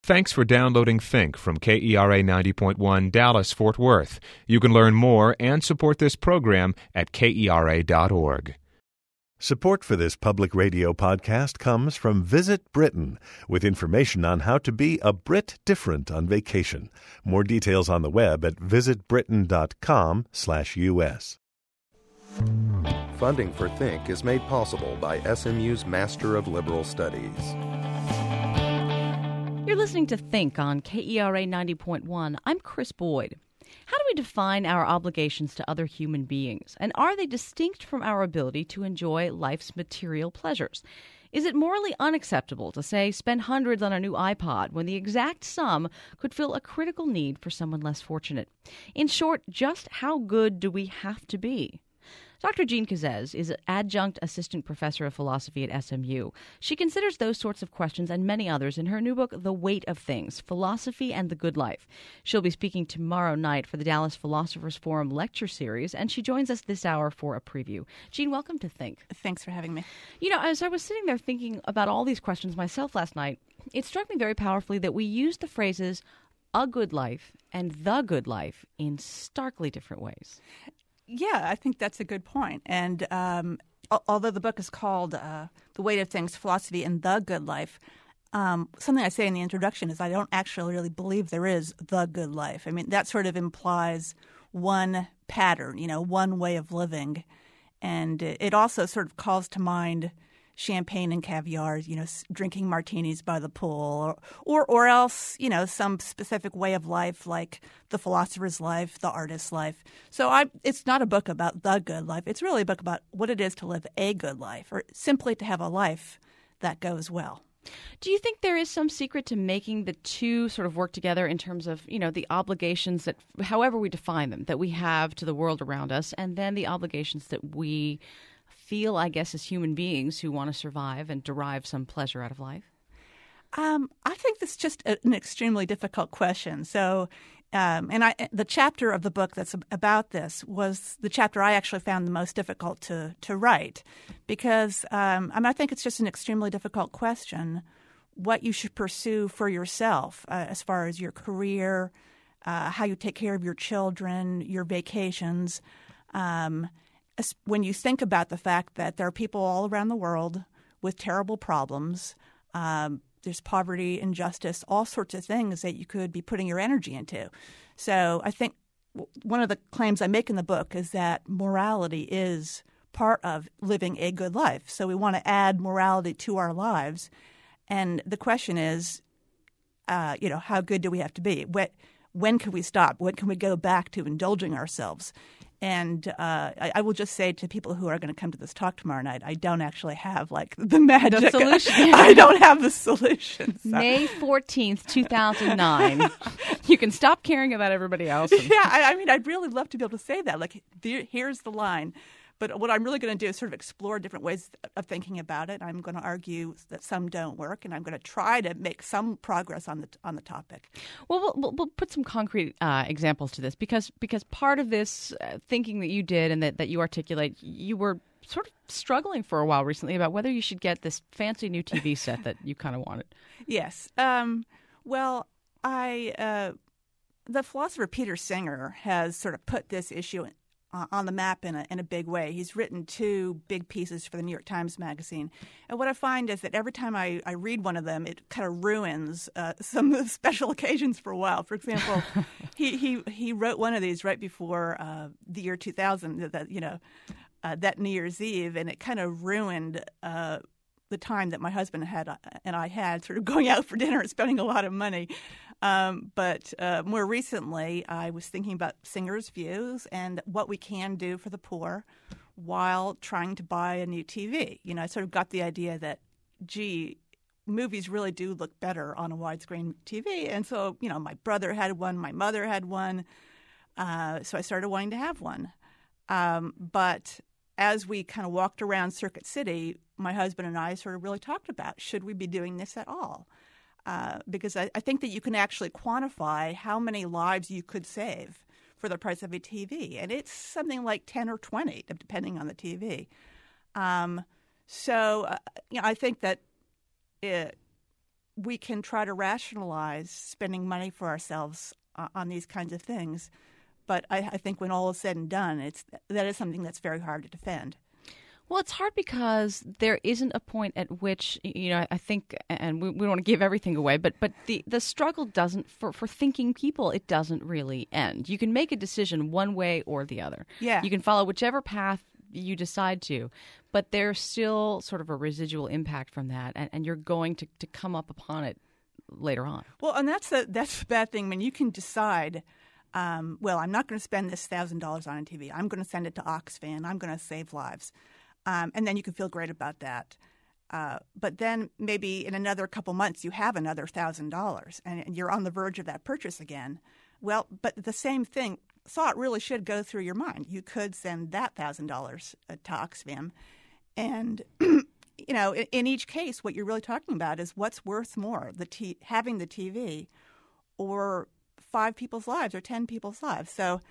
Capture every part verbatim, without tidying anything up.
Thanks for downloading Think from K E R A ninety point one Dallas, Fort Worth. You can learn more and support this program at K E R A dot org. Support for this public radio podcast comes from Visit Britain, with information on how to be a Brit different on vacation. More details on the web at visit britain dot com slash U S. Funding for Think is made possible by S M U's Master of Liberal Studies. You're listening to Think on K E R A ninety point one. I'm Chris Boyd. How do we define our obligations to other human beings? And are they distinct from our ability to enjoy life's material pleasures? Is it morally unacceptable to, say, spend hundreds on a new iPod when the exact sum could fill a critical need for someone less fortunate? In short, just how good do we have to be? Doctor Jean Kazez is an adjunct assistant professor of philosophy at S M U. She considers those sorts of questions and many others in her new book, The Weight of Things, Philosophy and the Good Life. She'll be speaking tomorrow night for the Dallas Philosophers Forum lecture series, and she joins us this hour for a preview. Jean, welcome to Think. Thanks for having me. You know, as I was sitting there thinking about all these questions myself last night, it struck me very powerfully that we use the phrases a good life and the good life in starkly different ways. Yeah, I think that's a good point. And um, al- although the book is called uh, The Weight of Things, Philosophy and the Good Life, um, something I say in the introduction is I don't actually really believe there is the good life. I mean, that sort of implies one pattern, you know, one way of living. And it also sort of calls to mind champagne and caviar, you know, drinking martinis by the pool, or, or or else, you know, some specific way of life like the philosopher's life, the artist's life. So I, it's not a book about the good life. It's really a book about what it is to live a good life, or simply to have a life that goes well. Do you think there is some secret to making the two sort of work together in terms of, you know, the obligations that, however we define them, that we have to the world around us, and then the obligations that we feel, I guess, as human beings who want to survive and derive some pleasure out of life? Um, I think that's just a, an extremely difficult question. So, um, and I, the chapter of the book that's about this was the chapter I actually found the most difficult to to write, because um, I mean, I think it's just an extremely difficult question what you should pursue for yourself uh, as far as your career, uh, how you take care of your children, your vacations. Um, When you think about the fact that there are people all around the world with terrible problems, um, there's poverty, injustice, all sorts of things that you could be putting your energy into. So I think one of the claims I make in the book is that morality is part of living a good life. So we want to add morality to our lives. And the question is, uh, you know, how good do we have to be? When, when can we stop? When can we go back to indulging ourselves? And uh, I, I will just say to people who are going to come to this talk tomorrow night, I don't actually have, like, the magic. The solution. I don't have the solution. So. May fourteenth, two thousand nine. You can stop caring about everybody else. And... Yeah, I, I mean, I'd really love to be able to say that. Like, there, here's the line. But what I'm really going to do is sort of explore different ways of thinking about it. I'm going to argue that some don't work, and I'm going to try to make some progress on the on the topic. Well, we'll, we'll put some concrete uh, examples to this, because because part of this uh, thinking that you did and that, that you articulate, you were sort of struggling for a while recently about whether you should get this fancy new T V set that you kind of wanted. Yes. Um, well, I uh, the philosopher Peter Singer has sort of put this issue in, Uh, on the map in a in a big way. He's written two big pieces for the New York Times Magazine. And what I find is that every time I, I read one of them, it kind of ruins uh, some of the special occasions for a while. For example, he, he he wrote one of these right before uh, the year two thousand, that, you know, uh, that New Year's Eve, and it kind of ruined uh, the time that my husband had uh, and I had sort of going out for dinner and spending a lot of money. Um, but uh, more recently, I was thinking about Singer's views and what we can do for the poor while trying to buy a new T V. You know, I sort of got the idea that, gee, movies really do look better on a widescreen T V. And so, you know, my brother had one, my mother had one, uh, so I started wanting to have one. Um, but as we kind of walked around Circuit City, my husband and I sort of really talked about, should we be doing this at all? Uh, because I, I think that you can actually quantify how many lives you could save for the price of a T V. And it's something like ten or twenty, depending on the T V. Um, so, uh, you know, I think that it, we can try to rationalize spending money for ourselves uh, on these kinds of things. But I, I think when all is said and done, it's that is something that's very hard to defend. Well, it's hard because there isn't a point at which, you know, I think, and we, we don't want to give everything away, but but the, the struggle doesn't, for, for thinking people, it doesn't really end. You can make a decision one way or the other. Yeah. You can follow whichever path you decide to, but there's still sort of a residual impact from that, and, and you're going to, to come up upon it later on. Well, and that's the, that's the bad thing. When you can decide, um, well, I'm not going to spend this one thousand dollars on a T V. I'm going to send it to Oxfam. I'm going to save lives. Um, and then you can feel great about that. Uh, but then maybe in another couple months you have another one thousand dollars and, and you're on the verge of that purchase again. Well, but the same thing, thought really should go through your mind. You could send that one thousand dollars to Oxfam. And, you know, in, in each case, what you're really talking about is what's worth more, the t- having the T V or five people's lives or ten people's lives. So,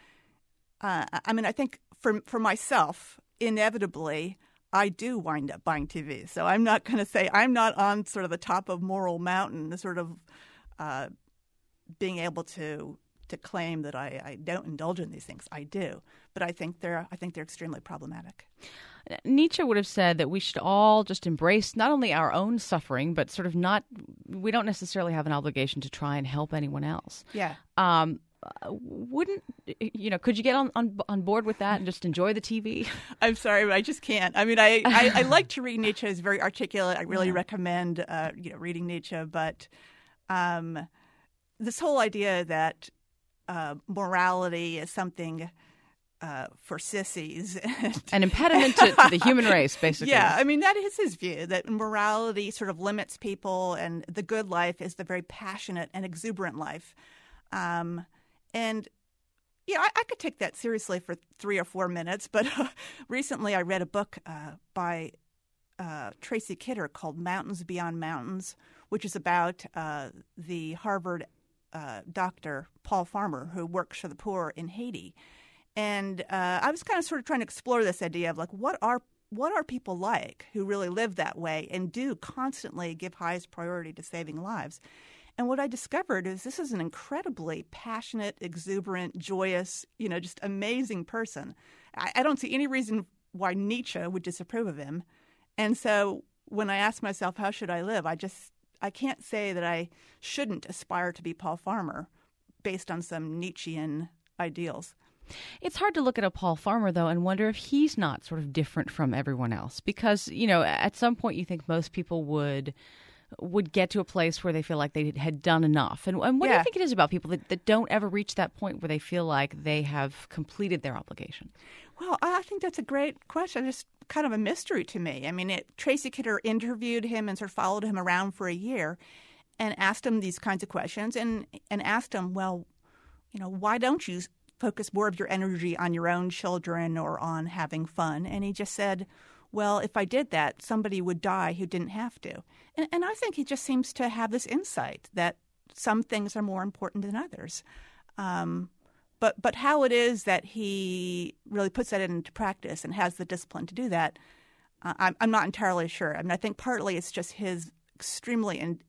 uh, I mean, I think for for myself, inevitably, I do wind up buying T Vs. So I'm not going to say I'm not on sort of the top of moral mountain, sort of uh, being able to to claim that I, I don't indulge in these things. I do, but I think they're I think they're extremely problematic. Nietzsche would have said that we should all just embrace not only our own suffering, but sort of not. We don't necessarily have an obligation to try and help anyone else. Yeah. Um, wouldn't you know? Could you get on, on on board with that and just enjoy the T V? I'm sorry, but I just can't. I mean, I, I, I like to read Nietzsche. He's very articulate. I really Yeah. recommend uh, you know reading Nietzsche. But um, this whole idea that uh, morality is something uh, for sissies, An impediment to, to the human race, basically. yeah, I mean that is his view, that morality sort of limits people, and the good life is the very passionate and exuberant life. Um, And, yeah, I, I could take that seriously for three or four minutes. But uh, recently I read a book uh, by uh, Tracy Kidder called Mountains Beyond Mountains, which is about uh, the Harvard uh, doctor Paul Farmer, who works for the poor in Haiti. And uh, I was kind of sort of trying to explore this idea of, like, what are what are people like who really live that way and do constantly give highest priority to saving lives? And what I discovered is this is an incredibly passionate, exuberant, joyous, you know, just amazing person. I, I don't see any reason why Nietzsche would disapprove of him. And so when I ask myself, how should I live? I just, I can't say that I shouldn't aspire to be Paul Farmer based on some Nietzschean ideals. It's hard to look at a Paul Farmer, though, and wonder if he's not sort of different from everyone else. Because, you know, at some point you think most people would would get to a place where they feel like they had done enough. And, and what do Yeah. you think it is about people that, that don't ever reach that point where they feel like they have completed their obligation? Well, I think that's a great question. It's kind of a mystery to me. I mean, it, Tracy Kidder interviewed him and sort of followed him around for a year and asked him these kinds of questions and, and asked him, well, you know, why don't you focus more of your energy on your own children or on having fun? And he just said, well, if I did that, somebody would die who didn't have to. And, and I think he just seems to have this insight that some things are more important than others. Um, but but how it is that he really puts that into practice and has the discipline to do that, uh, I'm, I'm not entirely sure. I mean, I think partly it's just his extremely in,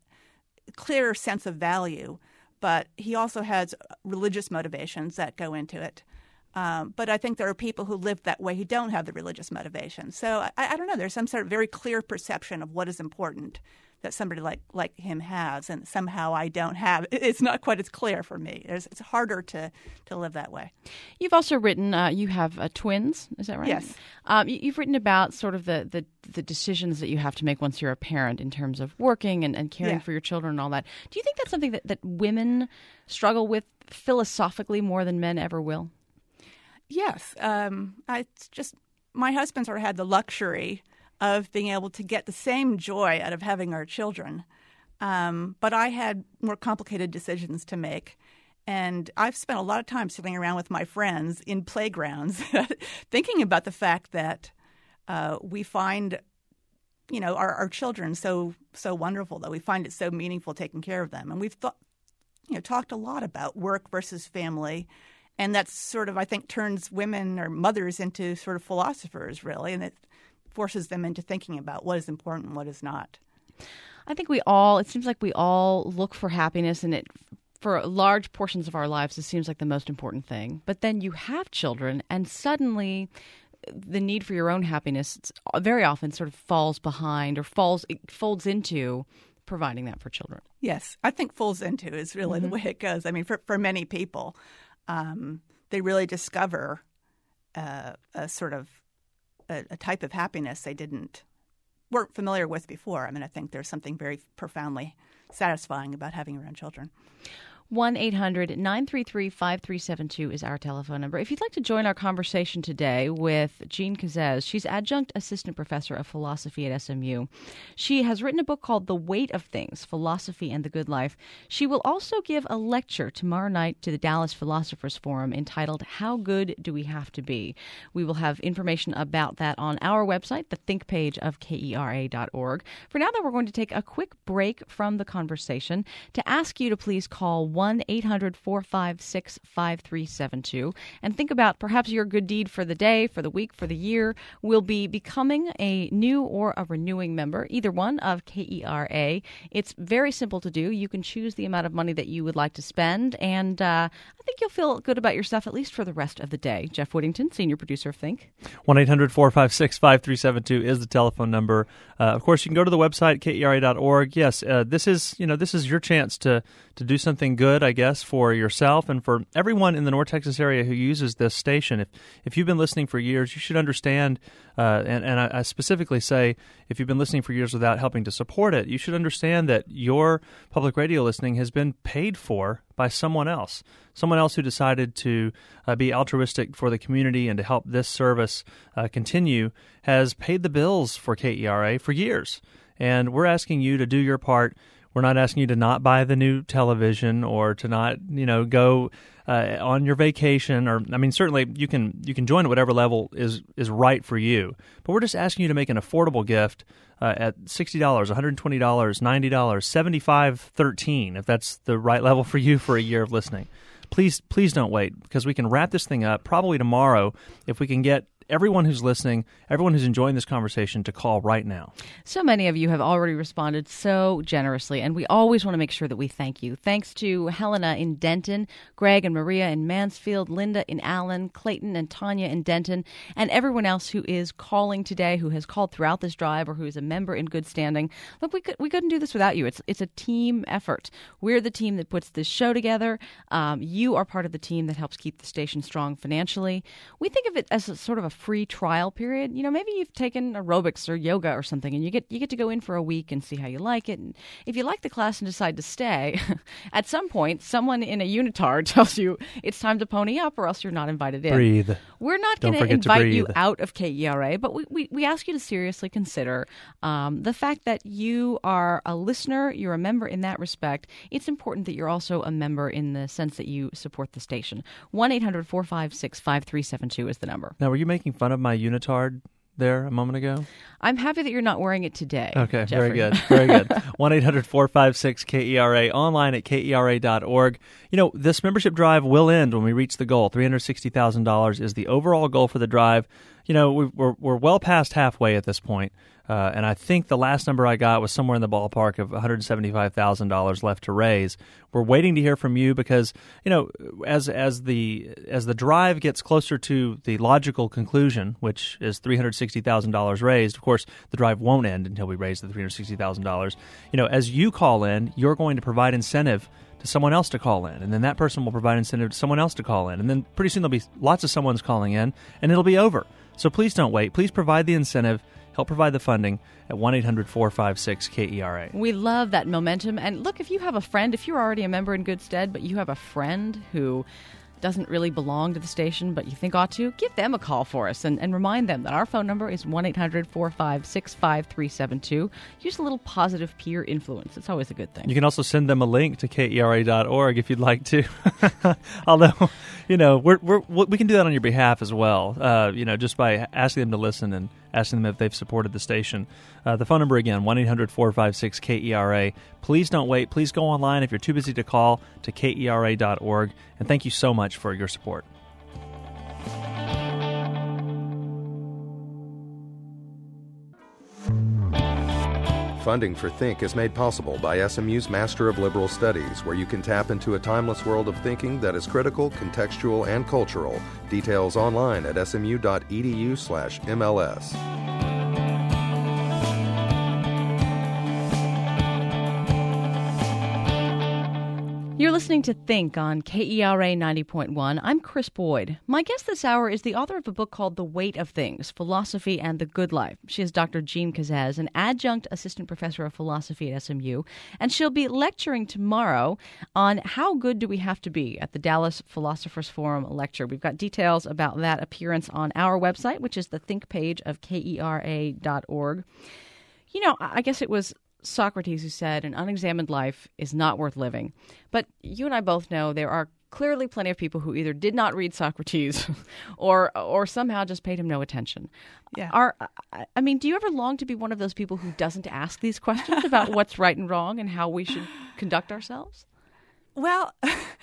clear sense of value, but he also has religious motivations that go into it. Um, but I think there are people who live that way who don't have the religious motivation. So I, I don't know. There's some sort of very clear perception of what is important that somebody like, like him has, and somehow I don't have. It's not quite as clear for me. It's, it's harder to, to live that way. You've also written, uh, you have uh, twins, is that right? Yes. Um, you, you've written about sort of the, the, the decisions that you have to make once you're a parent in terms of working and, and caring Yeah. for your children and all that. Do you think that's something that, that women struggle with philosophically more than men ever will? Yes. Um, I it's just my husband sort of had the luxury of being able to get the same joy out of having our children. Um, but I had more complicated decisions to make. And I've spent a lot of time sitting around with my friends in playgrounds thinking about the fact that uh, we find, you know, our, our children so so wonderful, that we find it so meaningful taking care of them. And we've thought, you know, talked a lot about work versus family. And that's sort of, I think, turns women or mothers into sort of philosophers, really, and it forces them into thinking about what is important and what is not. I think we all, it seems like we all look for happiness, and it, for large portions of our lives, it seems like the most important thing. But then you have children, and suddenly the need for your own happiness very often sort of falls behind or falls, it folds into providing that for children. Yes, I think falls into is really mm-hmm. the way it goes. I mean, for, for many people, um, they really discover uh, a sort of a, a type of happiness they didn't weren't familiar with before. I mean, I think there's something very profoundly satisfying about having your own children. one eight hundred nine three three five three seven two is our telephone number. If you'd like to join our conversation today with Jean Kazez, she's adjunct assistant professor of philosophy at S M U. She has written a book called The Weight of Things, Philosophy and the Good Life. She will also give a lecture tomorrow night to the Dallas Philosophers Forum entitled How Good Do We Have to Be? We will have information about that on our website, the Think page of K E R A dot org. For now, though, we're going to take a quick break from the conversation to ask you to please call one eight hundred four five six five three seven two and think about perhaps your good deed for the day, for the week, for the year will be becoming a new or a renewing member, either one, of K E R A. It's very simple to do. You can choose the amount of money that you would like to spend, and uh, I think you'll feel good about yourself at least for the rest of the day. Jeff Whittington, senior producer of Think. one eight hundred four five six five three seven two is the telephone number. Uh, of course, you can go to the website, K E R A dot org. Yes, uh, this is you know this is your chance to to do something good, I guess, for yourself and for everyone in the North Texas area who uses this station. If if you've been listening for years, you should understand, uh, and, and I, I specifically say, if you've been listening for years without helping to support it, you should understand that your public radio listening has been paid for by someone else, someone else who decided to uh, be altruistic for the community and to help this service uh, continue, has paid the bills for K E R A for years. And we're asking you to do your part. We're not asking you to not buy the new television or to not, you know, go uh, on your vacation. Or, I mean, certainly you can you can join at whatever level is is right for you. But we're just asking you to make an affordable gift uh, at sixty dollars, one hundred twenty dollars, ninety dollars, seventy-five dollars, thirteen dollars, if that's the right level for you for a year of listening. Please, please don't wait, because we can wrap this thing up probably tomorrow if we can get everyone who's listening, everyone who's enjoying this conversation to call right now. So many of you have already responded so generously, and we always want to make sure that we thank you. Thanks to Helena in Denton, Greg and Maria in Mansfield, Linda in Allen, Clayton and Tanya in Denton, and everyone else who is calling today, who has called throughout this drive, or who is a member in good standing. Look, we, could, we couldn't do this without you. It's, it's a team effort. We're the team that puts this show together. Um, you are part of the team that helps keep the station strong financially. We think of it as a sort of a free trial period. You know, maybe you've taken aerobics or yoga or something, and you get you get to go in for a week and see how you like it. And if you like the class and decide to stay, at some point, someone in a unitard tells you it's time to pony up, or else you're not invited in. Breathe. We're not going to invite you out of K E R A, but we, we, we ask you to seriously consider um, the fact that you are a listener, you're a member in that respect. It's important that you're also a member in the sense that you support the station. one eight hundred four five six five three seven two is the number. Now, were you making fun of my unitard there a moment ago? I'm happy that you're not wearing it today. Okay, Jeffrey. very good. Very good. one eight hundred four five six K E R A, online at K E R A dot org. You know, this membership drive will end when we reach the goal. three hundred sixty thousand dollars is the overall goal for the drive. You know, we're, we're well past halfway at this point. Uh, and I think the last number I got was somewhere in the ballpark of one hundred seventy-five thousand dollars left to raise. We're waiting to hear from you because, you know, as as the as the drive gets closer to the logical conclusion, which is three hundred sixty thousand dollars raised, of course, the drive won't end until we raise the three hundred sixty thousand dollars. You know, as you call in, you're going to provide incentive to someone else to call in, and then that person will provide incentive to someone else to call in, and then pretty soon there'll be lots of someone's calling in, and it'll be over. So please don't wait. Please provide the incentive. Help provide the funding at one eight hundred four five six K E R A. We love that momentum. And look, if you have a friend, if you're already a member in good stead, but you have a friend who doesn't really belong to the station, but you think ought to, give them a call for us and, and remind them that our phone number is one eight hundred four five six five three seven two. Use a little positive peer influence. It's always a good thing. You can also send them a link to K E R A dot org if you'd like to. Although, you know, we're, we're, we can do that on your behalf as well, uh, you know, just by asking them to listen and asking them if they've supported the station. Uh, the phone number again, one eight hundred four five six K E R A. Please don't wait. Please go online if you're too busy to call to K E R A dot org. And thank you so much for your support. Funding for Think is made possible by S M U's Master of Liberal Studies, where you can tap into a timeless world of thinking that is critical, contextual, and cultural. Details online at smu.edu slash MLS. You're listening to Think on K E R A ninety point one. I'm Chris Boyd. My guest this hour is the author of a book called The Weight of Things, Philosophy and the Good Life. She is Doctor Jean Kazaz, an adjunct assistant professor of philosophy at S M U, and she'll be lecturing tomorrow on How Good Do We Have to Be at the Dallas Philosophers Forum lecture. We've got details about that appearance on our website, which is the Think page of K E R A dot org. You know, I guess it was Socrates who said an unexamined life is not worth living. But you and I both know there are clearly plenty of people who either did not read Socrates or or somehow just paid him no attention. Yeah. Are I mean, do you ever long to be one of those people who doesn't ask these questions about what's right and wrong and how we should conduct ourselves? Well,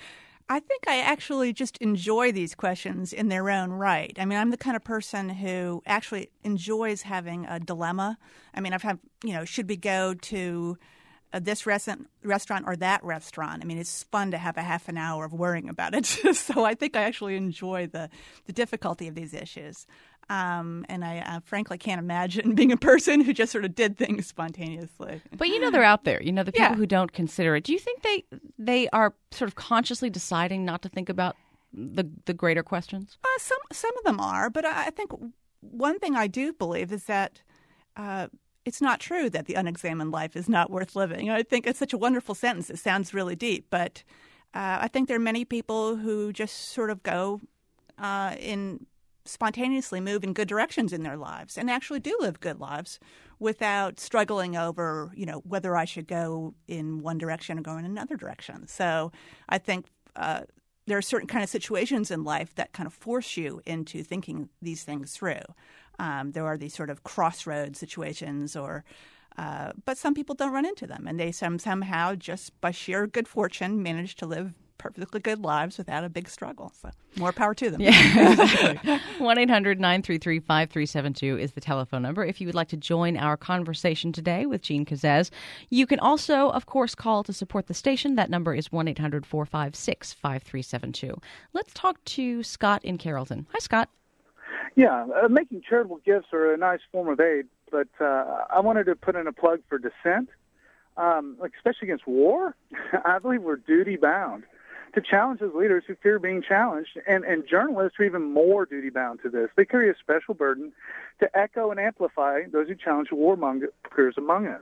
I think I actually just enjoy these questions in their own right. I mean, I'm the kind of person who actually enjoys having a dilemma. I mean, I've had, you know, should we go to uh, this restaurant, restaurant or that restaurant? I mean, it's fun to have a half an hour of worrying about it. So I think I actually enjoy the, the difficulty of these issues. Um, and I uh, frankly can't imagine being a person who just sort of did things spontaneously. But you know they're out there. You know, the people Yeah. who don't consider it. Do you think they they are sort of consciously deciding not to think about the the greater questions? Uh, some some of them are, but I I think one thing I do believe is that uh, it's not true that the unexamined life is not worth living. I think it's such a wonderful sentence. It sounds really deep, but uh, I think there are many people who just sort of go uh, in spontaneously move in good directions in their lives and actually do live good lives without struggling over, you know, whether I should go in one direction or go in another direction. So I think uh, there are certain kind of situations in life that kind of force you into thinking these things through. Um, there are these sort of crossroads situations, or uh, but some people don't run into them, and they some somehow just by sheer good fortune manage to live perfectly good lives without a big struggle. So more power to them. Yeah, exactly. one eight hundred nine three three five three seven two is the telephone number if you would like to join our conversation today with Jean Kazaz. You can also, of course, call to support the station. That number is one eight hundred four five six five three seven two. Let's talk to Scott in Carrollton. Hi, Scott. Yeah, uh, making charitable gifts are a nice form of aid, but uh, I wanted to put in a plug for dissent, um, like especially against war. I believe we're duty-bound to challenge those leaders who fear being challenged, and, and journalists are even more duty-bound to this. They carry a special burden to echo and amplify those who challenge warmongers among us.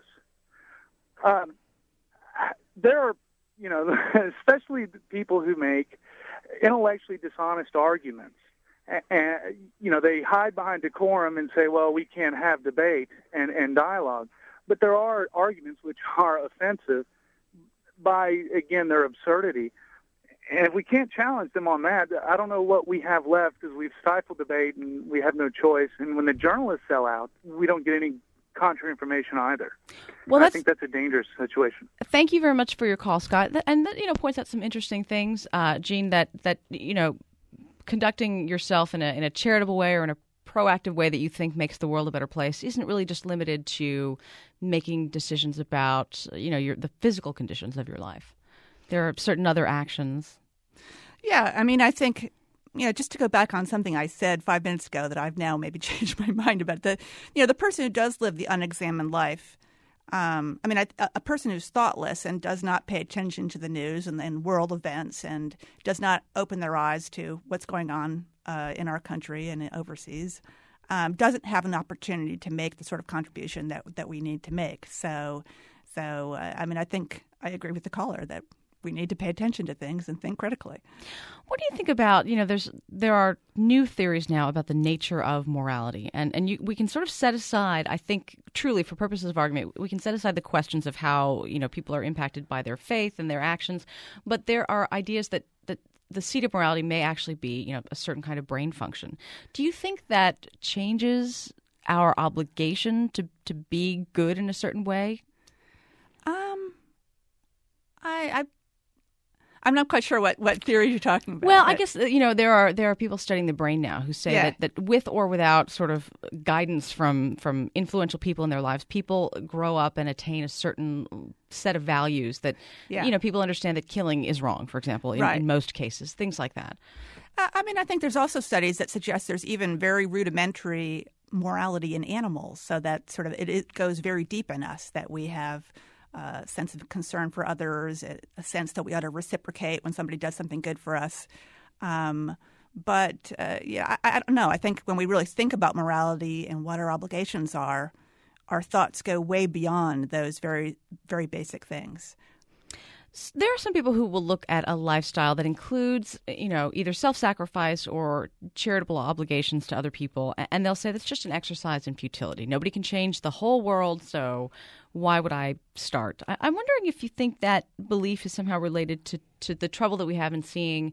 Um, there are, you know, especially the people who make intellectually dishonest arguments. And, you know, they hide behind decorum and say, well, we can't have debate and, and dialogue. But there are arguments which are offensive by, again, their absurdity. And if we can't challenge them on that, I don't know what we have left, because we've stifled debate and we have no choice. And when the journalists sell out, we don't get any contrary information either. Well, I think that's a dangerous situation. Thank you very much for your call, Scott. And that, you know, points out some interesting things, uh, Jean, that, that, you know, conducting yourself in a in a charitable way or in a proactive way that you think makes the world a better place isn't really just limited to making decisions about, you know, your the physical conditions of your life. There are certain other actions. Yeah, I mean, I think, you know, just to go back on something I said five minutes ago that I've now maybe changed my mind about, the, you know, the person who does live the unexamined life, um, I mean, a, a person who's thoughtless and does not pay attention to the news and, and world events and does not open their eyes to what's going on uh, in our country and overseas, um, doesn't have an opportunity to make the sort of contribution that that we need to make. So, so uh, I mean, I think I agree with the caller that we need to pay attention to things and think critically. What do you think about, you know, there's there are new theories now about the nature of morality, and and you, we can sort of set aside, I think, truly for purposes of argument, we can set aside the questions of how, you know, people are impacted by their faith and their actions, but there are ideas that that the seat of morality may actually be, you know, a certain kind of brain function. Do you think that changes our obligation to to be good in a certain way? Um, I, I I'm not quite sure what, what theory you're talking about. Well, but... I guess you know there are there are people studying the brain now who say yeah. that, that with or without sort of guidance from from influential people in their lives, people grow up and attain a certain set of values that yeah. you know people understand that killing is wrong, for example, in, right. in most cases, things like that. Uh, I mean, I think there's also studies that suggest there's even very rudimentary morality in animals, so that sort of it, it goes very deep in us that we have a sense of concern for others, a sense that we ought to reciprocate when somebody does something good for us. Um, but, uh, yeah, I, I don't know. I think when we really think about morality and what our obligations are, our thoughts go way beyond those very, very basic things. There are some people who will look at a lifestyle that includes, you know, either self-sacrifice or charitable obligations to other people, and they'll say that's just an exercise in futility. Nobody can change the whole world, so why would I start? I'm wondering if you think that belief is somehow related to, to the trouble that we have in seeing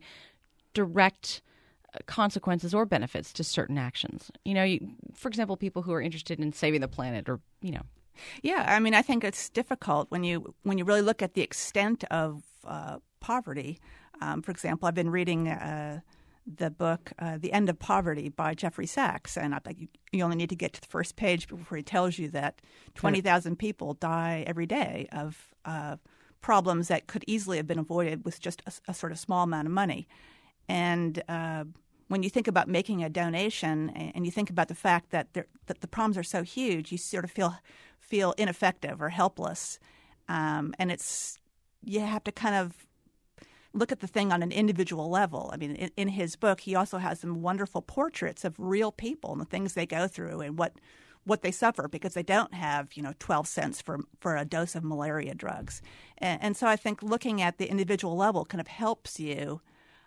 direct consequences or benefits to certain actions. You know, you, for example, people who are interested in saving the planet or, you know, Yeah, I mean, I think it's difficult when you when you really look at the extent of uh, poverty. Um, for example, I've been reading uh, the book uh, "The End of Poverty" by Jeffrey Sachs, and I think you, you only need to get to the first page before he tells you that twenty thousand people die every day of uh, problems that could easily have been avoided with just a, a sort of small amount of money. And uh, when you think about making a donation, and you think about the fact that that the problems are so huge, you sort of feel feel ineffective or helpless, um, and it's you have to kind of look at the thing on an individual level. I mean, in, in his book, he also has some wonderful portraits of real people and the things they go through and what what they suffer because they don't have, you know, twelve cents for for a dose of malaria drugs. And, and so I think looking at the individual level kind of helps you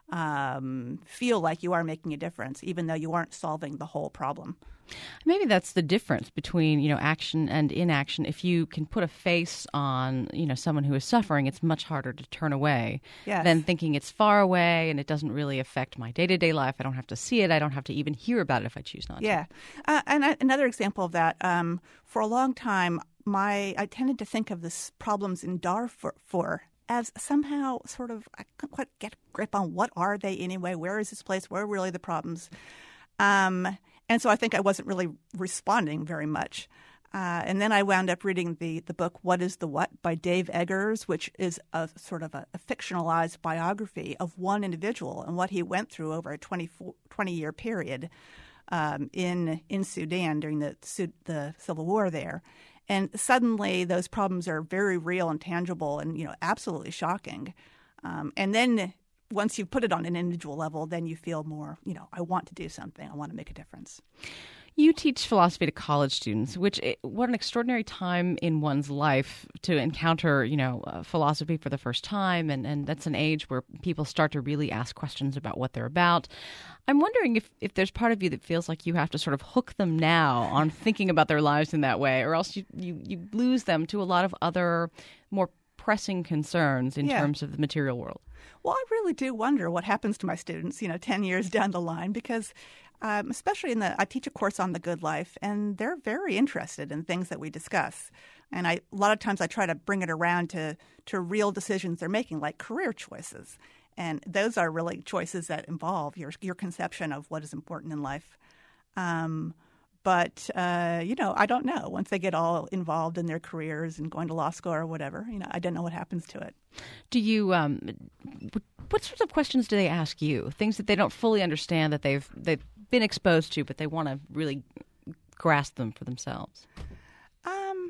um, feel like you are making a difference, even though you aren't solving the whole problem. Maybe that's the difference between, you know, action and inaction. If you can put a face on, you know, someone who is suffering, it's much harder to turn away yes. than thinking it's far away and it doesn't really affect my day-to-day life. I don't have to see it. I don't have to even hear about it if I choose not yeah. to. Yeah. Uh, and I, another example of that, um, for a long time, my I tended to think of the problems in Darfur as somehow sort of, I couldn't quite get a grip on what are they anyway, where is this place, where are really the problems? Um And so I think I wasn't really responding very much. Uh, and then I wound up reading the, the book What is the What by Dave Eggers, which is a sort of a, a fictionalized biography of one individual and what he went through over a twenty-year period um, in in Sudan during the, the Civil War there. And suddenly those problems are very real and tangible and, you know, absolutely shocking. Um, and then once you put it on an individual level, then you feel more, you know, I want to do something. I want to make a difference. You teach philosophy to college students, which what an extraordinary time in one's life to encounter, you know, uh, philosophy for the first time. And, and that's an age where people start to really ask questions about what they're about. I'm wondering if, if there's part of you that feels like you have to sort of hook them now on thinking about their lives in that way, or else you, you, you lose them to a lot of other more pressing concerns in yeah. terms of the material world. Well, I really do wonder what happens to my students, you know, ten years down the line, because um, especially in the, I teach a course on the good life, and they're very interested in things that we discuss. And I, a lot of times I try to bring it around to, to real decisions they're making, like career choices. And those are really choices that involve your, your conception of what is important in life. Um, But, uh, you know, I don't know. Once they get all involved in their careers and going to law school or whatever, you know, I don't know what happens to it. Do you, um, what sorts of questions do they ask you? Things that they don't fully understand that they've they've been exposed to, but they want to really grasp them for themselves? Um,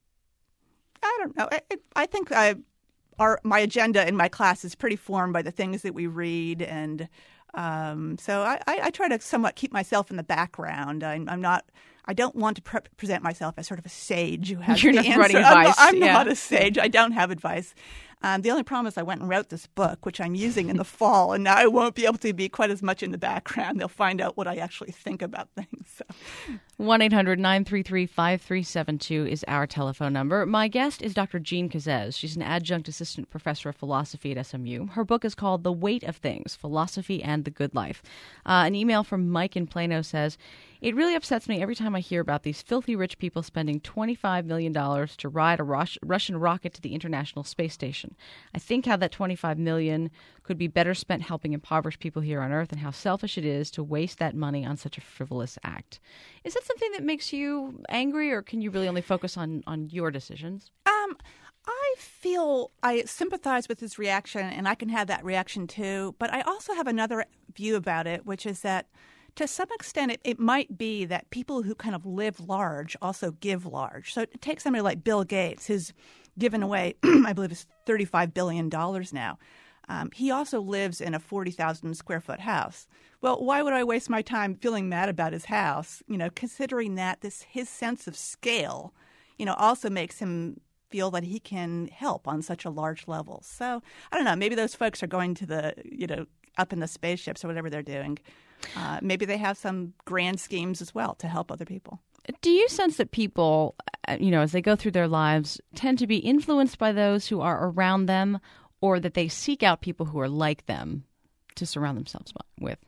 I don't know. I, I think I, our my agenda in my class is pretty formed by the things that we read, and Um, so I, I, I try to somewhat keep myself in the background. I, I'm not. I don't want to pre- present myself as sort of a sage who has You're the not answer. running I'm advice. not, I'm yeah. not a sage. I don't have advice. Um, the only problem is I went and wrote this book, which I'm using in the fall, and now I won't be able to be quite as much in the background. They'll find out what I actually think about things. So. one eight hundred nine three three five three seven two is our telephone number. My guest is Doctor Jean Kazez. She's an adjunct assistant professor of philosophy at S M U. Her book is called The Weight of Things, Philosophy and the Good Life. Uh, an email from Mike in Plano says, It really upsets me every time I hear about these filthy rich people spending twenty-five million dollars to ride a Rus- Russian rocket to the International Space Station. I think how that twenty-five million dollars could be better spent helping impoverished people here on Earth, and how selfish it is to waste that money on such a frivolous act. Is that something that makes you angry, or can you really only focus on, on your decisions? Um, I feel I sympathize with his reaction, and I can have that reaction too. But I also have another view about it, which is that to some extent it, it might be that people who kind of live large also give large. So take somebody like Bill Gates, who's given away, I believe it's thirty-five billion dollars now. Um, he also lives in a forty thousand square foot house. Well, why would I waste my time feeling mad about his house? You know, considering that this his sense of scale, you know, also makes him feel that he can help on such a large level. So I don't know. Maybe those folks are going to the, you know, up in the spaceships or whatever they're doing. Uh, maybe they have some grand schemes as well to help other people. Do you sense that people, you know, as they go through their lives, tend to be influenced by those who are around them, or that they seek out people who are like them to surround themselves with?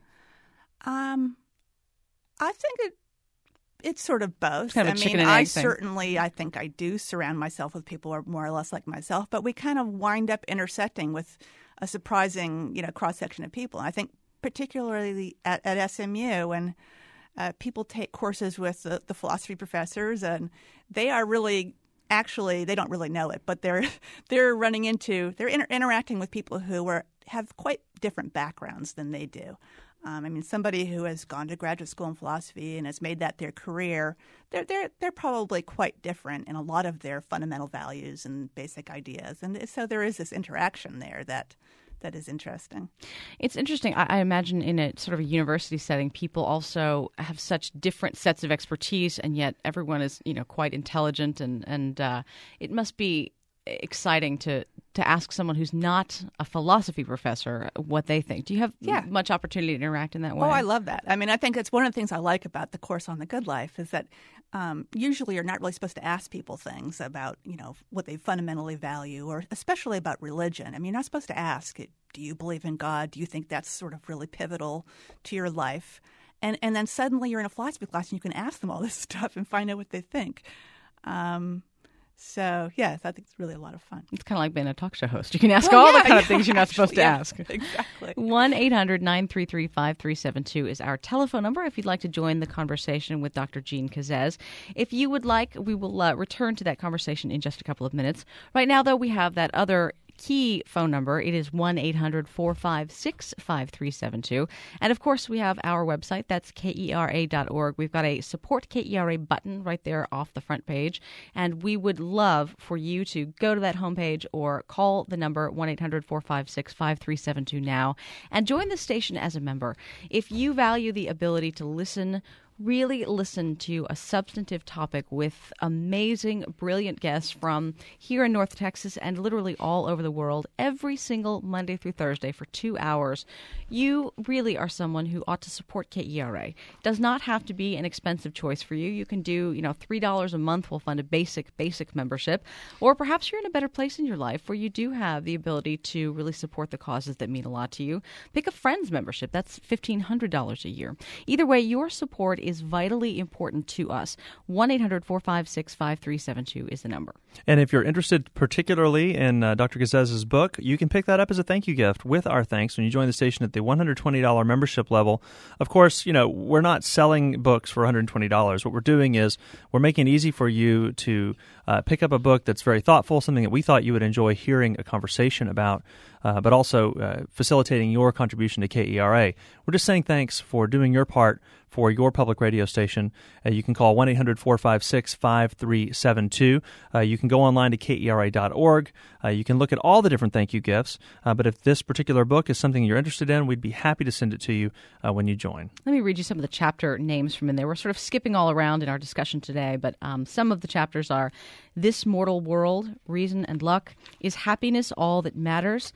Um, I think it it's sort of both. Kind of I a chicken mean, and I egg thing. certainly, I think I do surround myself with people who are more or less like myself, but we kind of wind up intersecting with a surprising, you know, cross section of people. I think particularly at, at S M U, when uh, people take courses with the, the philosophy professors, and they are really. Actually, they don't really know it, but they're they're running into they're inter- interacting with people who are have quite different backgrounds than they do. Um, I mean, somebody who has gone to graduate school in philosophy and has made that their career, they're they're they're probably quite different in a lot of their fundamental values and basic ideas, and so there is this interaction there that. That is interesting. It's interesting. I, I imagine in a sort of a university setting, people also have such different sets of expertise, and yet everyone is, you know, quite intelligent, and and uh, it must be exciting to to ask someone who's not a philosophy professor what they think. Do you have yeah. much opportunity to interact in that way? Oh, I love that. I mean, I think it's one of the things I like about the Course on the Good Life is that um, usually you're not really supposed to ask people things about, you know, what they fundamentally value, or especially about religion. I mean, you're not supposed to ask, do you believe in God? Do you think that's sort of really pivotal to your life? And and then suddenly you're in a philosophy class and you can ask them all this stuff and find out what they think. Um So, yes, I think it's really a lot of fun. It's kind of like being a talk show host. You can ask well, all yeah, the kind of yeah, things you're not actually, supposed to yeah, ask. Exactly. one eight hundred nine three three five three seven two is our telephone number if you'd like to join the conversation with Doctor Jean Kazez. If you would like, we will uh, return to that conversation in just a couple of minutes. Right now, though, we have that other key phone number. It is one eight hundred four five six five three seven two. And, of course, we have our website. That's K E R A dot org. We've got a Support K E R A button right there off the front page. And we would love for you to go to that homepage or call the number one eight hundred four five six five three seven two now and join the station as a member. If you value the ability to listen, really listen to a substantive topic with amazing, brilliant guests from here in North Texas and literally all over the world every single Monday through Thursday for two hours, you really are someone who ought to support K E R A. It does not have to be an expensive choice for you. You can do, you know, three dollars a month will fund a basic, basic membership. Or perhaps you're in a better place in your life where you do have the ability to really support the causes that mean a lot to you. Pick a Friends membership. That's fifteen hundred dollars a year. Either way, your support is vitally important to us. one eight hundred four five six five three seven two is the number. And if you're interested particularly in uh, Doctor Kazez's book, you can pick that up as a thank you gift with our thanks when you join the station at the one hundred twenty dollars membership level. Of course, you know, we're not selling books for one hundred twenty dollars. What we're doing is we're making it easy for you to uh, pick up a book that's very thoughtful, something that we thought you would enjoy hearing a conversation about, uh, but also uh, facilitating your contribution to K E R A. We're just saying thanks for doing your part for your public radio station. Uh, you can call one eight hundred four five six five three seven two. Uh, you can go online to K E R A dot org. Uh, you can look at all the different thank you gifts. Uh, but if this particular book is something you're interested in, we'd be happy to send it to you uh, when you join. Let me read you some of the chapter names from in there. We're sort of skipping all around in our discussion today, but um, some of the chapters are This Mortal World, Reason and Luck, Is Happiness All That Matters?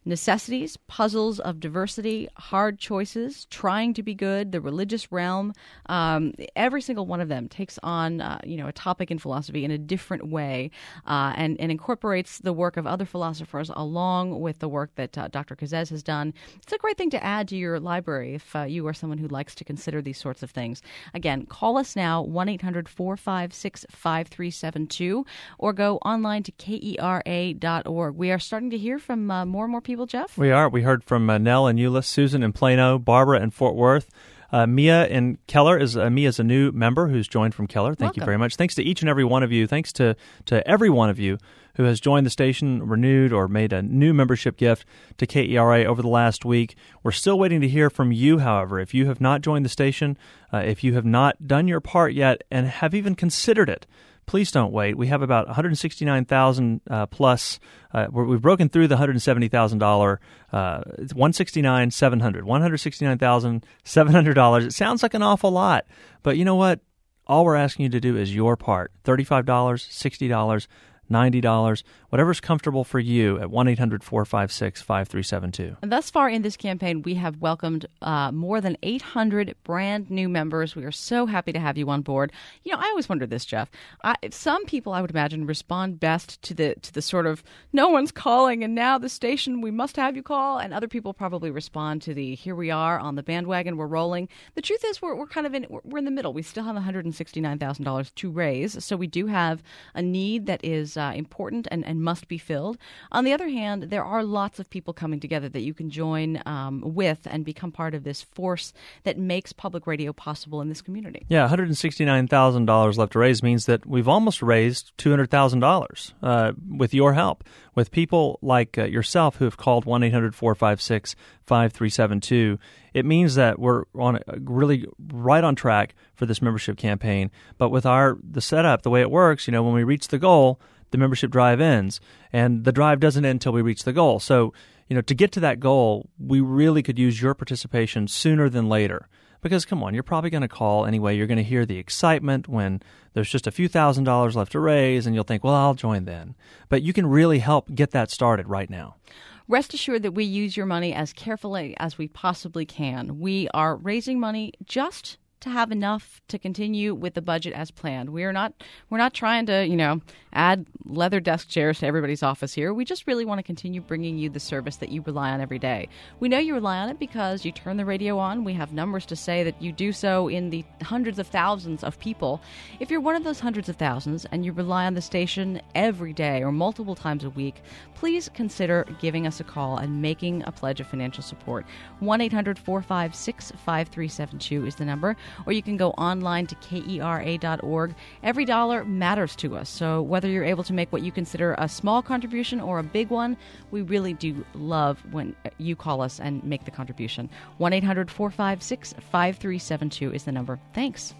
necessities, puzzles of diversity, hard choices, trying to be good, the religious realm. Um, every single one of them takes on, uh, you know, a topic in philosophy in a different way, uh, and, and incorporates the work of other philosophers along with the work that uh, Doctor Kazzez has done. It's a great thing to add to your library if uh, you are someone who likes to consider these sorts of things. Again, call us now, one eight hundred four five six five three seven two, or go online to K E R A dot org. We are starting to hear from uh, more and more people, Jeff. We are. We heard from uh, Nell and Euless, Susan in Plano, Barbara in Fort Worth. Uh, Mia in Keller is uh, Mia is a new member who's joined from Keller. Thank Welcome. you very much. Thanks to each and every one of you. Thanks to, to every one of you who has joined the station, renewed, or made a new membership gift to K E R A over the last week. We're still waiting to hear from you, however. If you have not joined the station, uh, if you have not done your part yet and have even considered it, please don't wait. We have about one hundred sixty-nine thousand dollars uh, plus. Uh, we've broken through the one hundred seventy thousand dollars. Uh, it's one hundred sixty-nine thousand seven hundred dollars. one hundred sixty-nine thousand seven hundred dollars. It sounds like an awful lot, but you know what? All we're asking you to do is your part. thirty-five dollars, sixty dollars, ninety dollars, whatever's comfortable for you at one eight hundred four five six five three seven two. And thus far in this campaign, we have welcomed uh, more than eight hundred brand new members. We are so happy to have you on board. You know, I always wondered this, Jeff. I, some people, I would imagine, respond best to the to the sort of no one's calling and now the station, we must have you call. And other people probably respond to the here we are on the bandwagon, we're rolling. The truth is we're, we're kind of in we're in the middle. We still have one hundred sixty-nine thousand dollars to raise. So we do have a need that is uh, important and, and must be filled. On the other hand, there are lots of people coming together that you can join um, with and become part of this force that makes public radio possible in this community. Yeah, one hundred sixty-nine thousand dollars left to raise means that we've almost raised two hundred thousand dollars uh, with your help, with people like uh, yourself who have called one eight hundred four five six five three seven two. It means that we're on a, really right on track for this membership campaign. But with our the setup, the way it works, you know, when we reach the goal, the membership drive ends, and the drive doesn't end until we reach the goal. So, you know, to get to that goal, we really could use your participation sooner than later. Because, come on, you're probably going to call anyway. You're going to hear the excitement when there's just a few thousand dollars left to raise, and you'll think, well, I'll join then. But you can really help get that started right now. Rest assured that we use your money as carefully as we possibly can. We are raising money just to have enough to continue with the budget as planned. We are not we're not trying to, you know, add leather desk chairs to everybody's office here. We just really want to continue bringing you the service that you rely on every day. We know you rely on it because you turn the radio on. We have numbers to say that you do so in the hundreds of thousands of people. If you're one of those hundreds of thousands and you rely on the station every day or multiple times a week, please consider giving us a call and making a pledge of financial support. one eight hundred four five six five three seven two is the number. Or you can go online to K E R A dot org. Every dollar matters to us. So whether you're able to make what you consider a small contribution or a big one, we really do love when you call us and make the contribution. one eight hundred four five six five three seven two is the number. Thanks.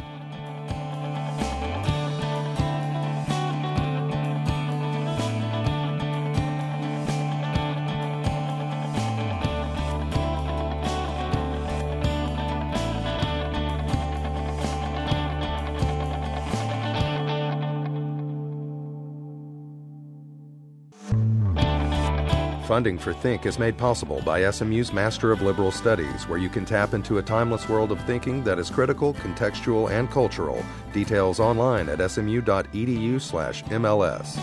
Funding for Think is made possible by S M U's Master of Liberal Studies, where you can tap into a timeless world of thinking that is critical, contextual, and cultural. Details online at smu.edu slash MLS.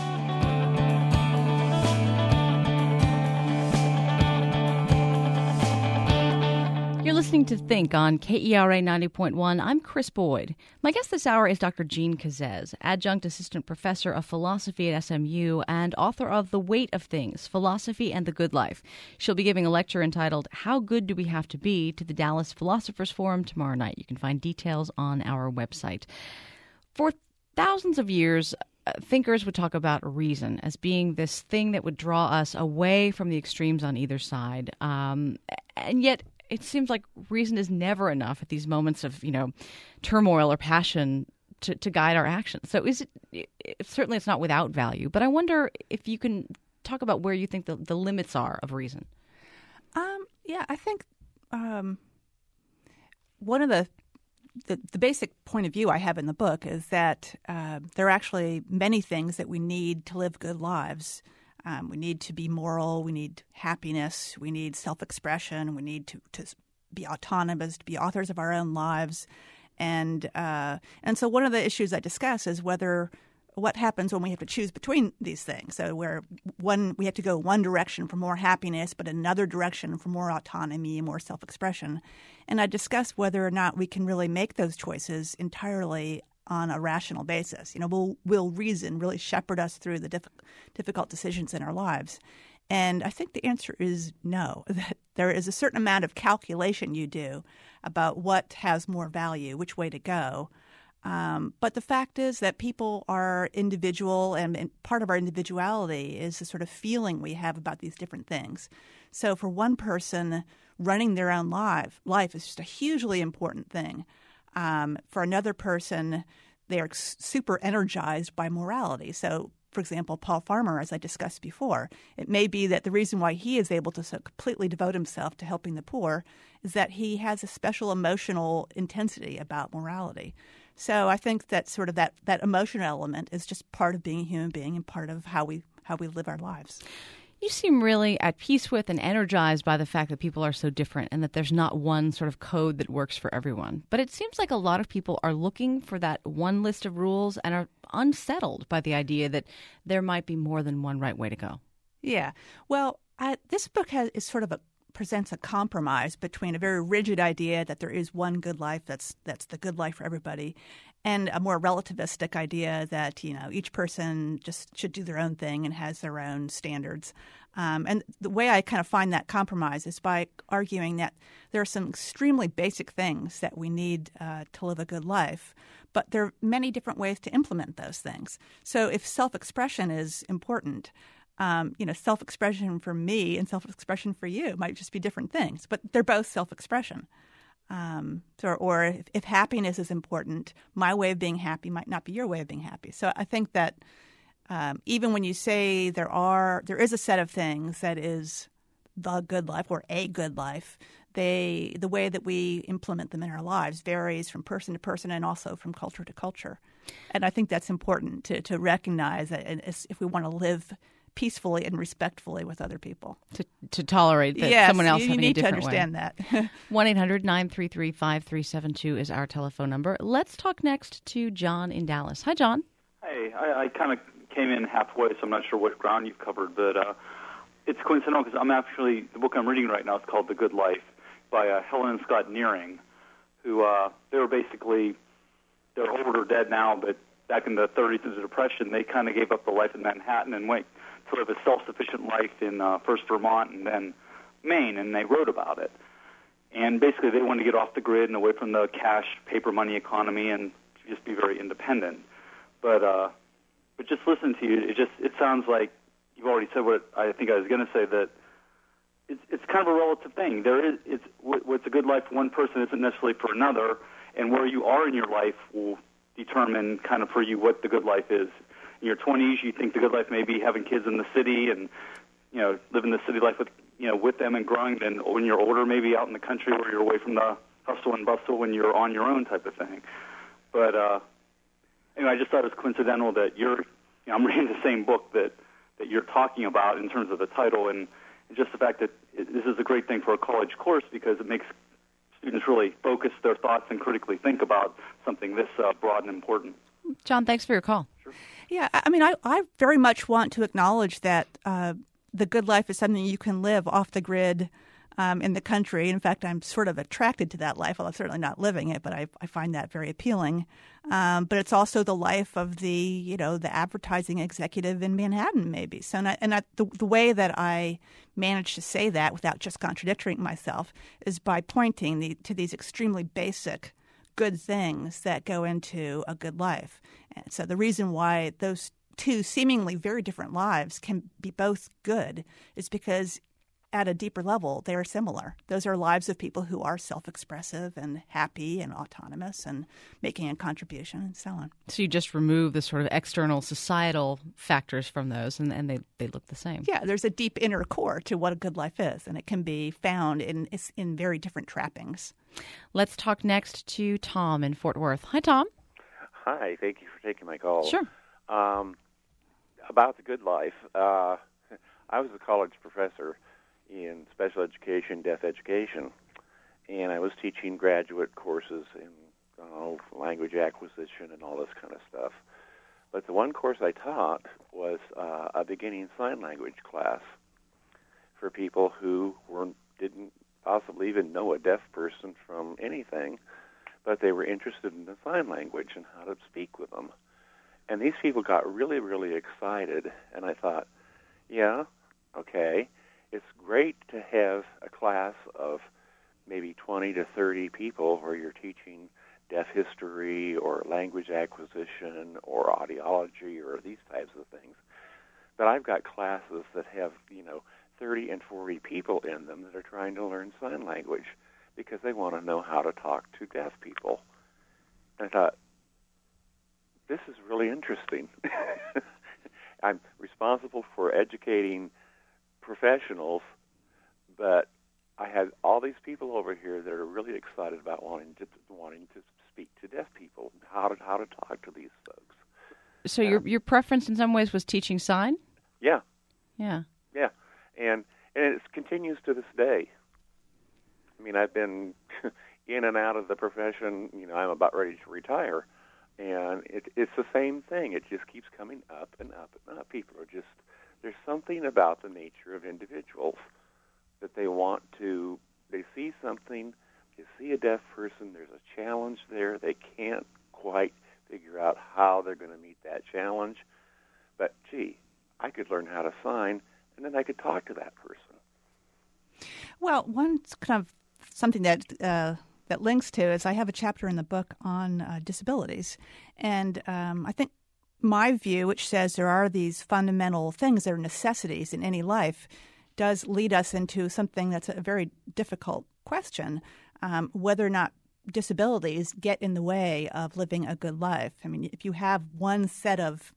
You're listening to Think on K E R A ninety point one. I'm Chris Boyd. My guest this hour is Doctor Jean Kazzez, Adjunct Assistant Professor of Philosophy at S M U and author of The Weight of Things, Philosophy and the Good Life. She'll be giving a lecture entitled How Good Do We Have to Be to the Dallas Philosophers Forum tomorrow night. You can find details on our website. For thousands of years, uh, thinkers would talk about reason as being this thing that would draw us away from the extremes on either side. Um, and yet, it seems like reason is never enough at these moments of, you know, turmoil or passion to, to guide our actions. So is it, it, certainly it's not without value, but I wonder if you can talk about where you think the, the limits are of reason. Um, yeah, I think um, one of the, the the basic point of view I have in the book is that uh, there are actually many things that we need to live good lives. Um, we need to be moral. We need happiness. We need self-expression. We need to, to be autonomous, to be authors of our own lives. And uh, and so one of the issues I discuss is whether what happens when we have to choose between these things. So where one we have to go one direction for more happiness, but another direction for more autonomy, more self-expression. And I discuss whether or not we can really make those choices entirely on a rational basis. You know, will will reason really shepherd us through the diff- difficult decisions in our lives? And I think the answer is no, that there is a certain amount of calculation you do about what has more value, which way to go. Um, but the fact is that people are individual, and, and part of our individuality is the sort of feeling we have about these different things. So for one person, running their own life, life is just a hugely important thing. Um, for another person, they are super energized by morality. So, for example, Paul Farmer, as I discussed before, it may be that the reason why he is able to so completely devote himself to helping the poor is that he has a special emotional intensity about morality. So I think that sort of that, that emotional element is just part of being a human being and part of how we how we live our lives. You seem really at peace with and energized by the fact that people are so different and that there's not one sort of code that works for everyone. But it seems like a lot of people are looking for that one list of rules and are unsettled by the idea that there might be more than one right way to go. Yeah. Well, I, this book has is sort of a presents a compromise between a very rigid idea that there is one good life that's that's the good life for everybody, and a more relativistic idea that, you know, each person just should do their own thing and has their own standards. Um, and the way I kind of find that compromise is by arguing that there are some extremely basic things that we need uh, to live a good life, but there are many different ways to implement those things. So if self-expression is important, Um, you know, self-expression for me and self-expression for you might just be different things, but they're both self-expression. Um, so, or if, if happiness is important, my way of being happy might not be your way of being happy. So I think that um, even when you say there are, there is a set of things that is the good life or a good life, they, the way that we implement them in our lives varies from person to person and also from culture to culture. And I think that's important to, to recognize that if we want to live peacefully and respectfully with other people. To, to tolerate that yes, someone else you, you having a need to different understand way. that. one eight hundred nine three three five three seven two is our telephone number. Let's talk next to John in Dallas. Hi, John. Hey, I, I kind of came in halfway, so I'm not sure what ground you've covered, but uh, it's coincidental because I'm actually, the book I'm reading right now is called The Good Life by uh, Helen and Scott Nearing, who uh, they were basically, they're old or dead now, but back in the thirties of the Depression, they kind of gave up the life in Manhattan and went to live a self-sufficient life in uh, first Vermont and then Maine, and they wrote about it. And basically they wanted to get off the grid and away from the cash, paper money economy and just be very independent. But uh, but just listen to you, it just it sounds like you've already said what I think I was going to say, that it's, it's kind of a relative thing. There is it's what's a good life for one person isn't necessarily for another, and where you are in your life will determine kind of for you what the good life is. In your twenties, you think the good life may be having kids in the city and, you know, living the city life with, you know, with them and growing. Then when you're older, maybe out in the country where you're away from the hustle and bustle when you're on your own type of thing. But uh, anyway, I just thought it was coincidental that you're, you know, I'm reading the same book that, that you're talking about in terms of the title, and just the fact that it, this is a great thing for a college course because it makes students really focus their thoughts and critically think about something this uh, broad and important. John, thanks for your call. Sure. Yeah, I mean, I, I very much want to acknowledge that uh, the good life is something you can live off the grid um, in the country. In fact, I'm sort of attracted to that life. Well, I'm certainly not living it, but I, I find that very appealing. Um, but it's also the life of the, you know, the advertising executive in Manhattan, maybe. So, and, I, and I, the, the way that I manage to say that without just contradicting myself is by pointing the, to these extremely basic good things that go into a good life. And so the reason why those two seemingly very different lives can be both good is because at a deeper level, they are similar. Those are lives of people who are self-expressive and happy and autonomous and making a contribution and so on. So you just remove the sort of external societal factors from those and, and they, they look the same. Yeah, there's a deep inner core to what a good life is, and it can be found in in very different trappings. Let's talk next to Tom in Fort Worth. Hi, Tom. Hi, thank you for taking my call. Sure. Um, about the good life, uh, I was a college professor in special education, deaf education, and I was teaching graduate courses in uh, language acquisition and all this kind of stuff. But the one course I taught was uh, a beginning sign language class for people who weren't, didn't possibly even know a deaf person from anything, but they were interested in the sign language and how to speak with them. And these people got really, really excited, and I thought, yeah, okay, it's great to have a class of maybe twenty to thirty people where you're teaching deaf history or language acquisition or audiology or these types of things. But I've got classes that have, you know, thirty and forty people in them that are trying to learn sign language because they want to know how to talk to deaf people. And I thought, this is really interesting. I'm responsible for educating professionals, but I had all these people over here that are really excited about wanting to wanting to speak to deaf people, how to how to talk to these folks. So uh, your your preference in some ways was teaching sign? Yeah. Yeah. Yeah. And and it continues to this day. I mean, I've been in and out of the profession, you know, I'm about ready to retire. And it, it's the same thing. It just keeps coming up and up and up. People are just, there's something about the nature of individuals that they want to, they see something, they see a deaf person, there's a challenge there, they can't quite figure out how they're going to meet that challenge. But, gee, I could learn how to sign, and then I could talk to that person. Well, one kind of something that uh, that links to is I have a chapter in the book on uh, disabilities. And um, I think my view, which says there are these fundamental things that are necessities in any life, does lead us into something that's a very difficult question, um, whether or not disabilities get in the way of living a good life. I mean, if you have one set of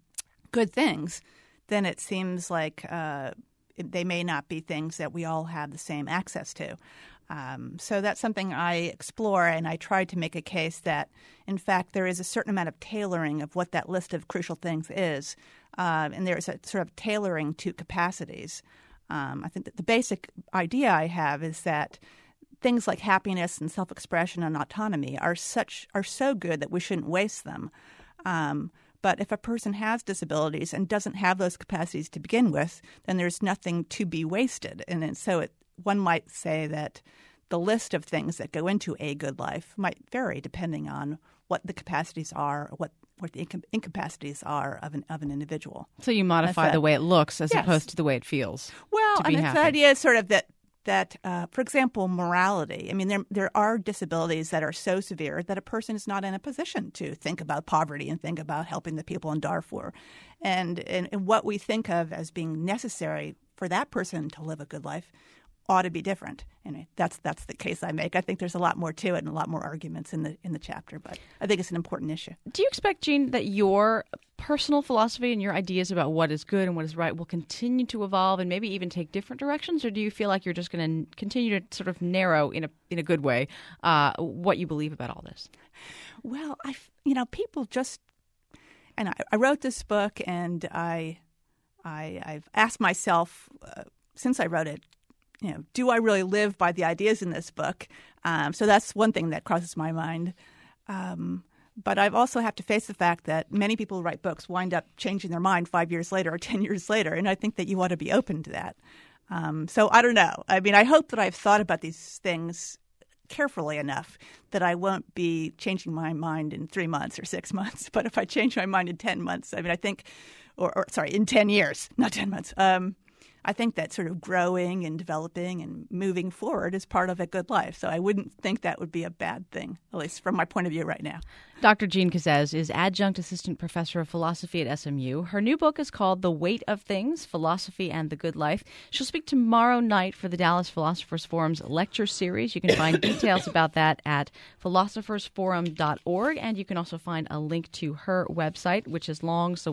good things, then it seems like uh, they may not be things that we all have the same access to. Um, so that's something I explore, and I try to make a case that, in fact, there is a certain amount of tailoring of what that list of crucial things is, uh, and there is a sort of tailoring to capacities. Um, I think that the basic idea I have is that things like happiness and self-expression and autonomy are such are so good that we shouldn't waste them. Um, but if a person has disabilities and doesn't have those capacities to begin with, then there's nothing to be wasted. And then, so it, one might say that the list of things that go into a good life might vary depending on what the capacities are, what what the inca- incapacities are of an of an individual. So you modify That's the way it looks as yes. opposed to the way it feels. Well, to and be it's happy. the idea sort of that that, uh, for example, morality. I mean, there there are disabilities that are so severe that a person is not in a position to think about poverty and think about helping the people in Darfur, and and, and what we think of as being necessary for that person to live a good life ought to be different. And that's that's the case I make. I think there's a lot more to it and a lot more arguments in the in the chapter, but I think it's an important issue. Do you expect, Jean, that your personal philosophy and your ideas about what is good and what is right will continue to evolve and maybe even take different directions, or do you feel like you're just going to continue to sort of narrow in a in a good way uh, what you believe about all this? Well, I you know people just and I, I wrote this book and I I I've asked myself uh, since I wrote it, you know, do I really live by the ideas in this book? Um, so that's one thing that crosses my mind. Um, but I also have to face the fact that many people who write books wind up changing their mind five years later or ten years later, and I think that you ought to be open to that. Um, so I don't know. I mean, I hope that I've thought about these things carefully enough that I won't be changing my mind in three months or six months. But if I change my mind in ten months, I mean, I think, or, or sorry, in ten years, not ten months. Um, I think that sort of growing and developing and moving forward is part of a good life. So I wouldn't think that would be a bad thing, at least from my point of view right now. Doctor Jean Kazez is Adjunct Assistant Professor of Philosophy at S M U. Her new book is called The Weight of Things, Philosophy and the Good Life. She'll speak tomorrow night for the Dallas Philosophers Forum's lecture series. You can find details about that at philosophers forum dot org, and you can also find a link to her website, which is long, so we'll just